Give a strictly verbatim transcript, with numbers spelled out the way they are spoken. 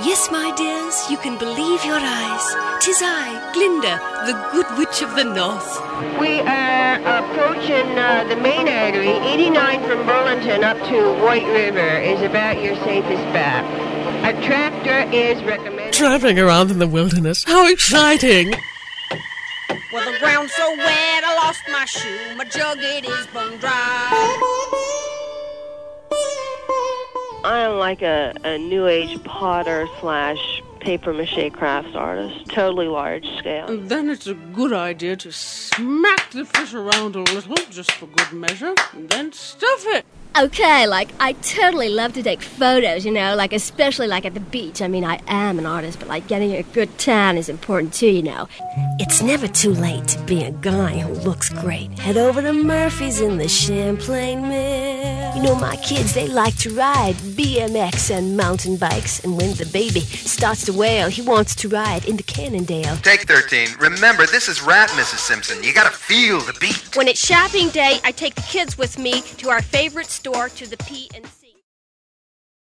Yes, my dears, you can believe your eyes. 'Tis I, Glinda, the good witch of the north. We are approaching uh, the main artery. eighty-nine from Burlington up to White River is about your safest bet. A tractor is recommended. Driving around in the wilderness. How exciting! Well, the ground's so wet, I lost my shoe. My jug, it is bone dry. I am like a, a new age potter slash paper mache crafts artist. Totally large scale. And then it's a good idea to smack the fish around a little, just for good measure, and then stuff it. Okay, like, I totally love to take photos, you know, like, especially, like, at the beach. I mean, I am an artist, but, like, getting a good tan is important, too, you know. It's never too late to be a guy who looks great. Head over to Murphy's in the Champlain Mill. You know, my kids, they like to ride B M X and mountain bikes. And when the baby starts to wail, he wants to ride in the Cannondale. Take thirteen. Remember, this is rap, Missus Simpson. You gotta feel the beat. When it's shopping day, I take the kids with me to our favorite store, to the P and C.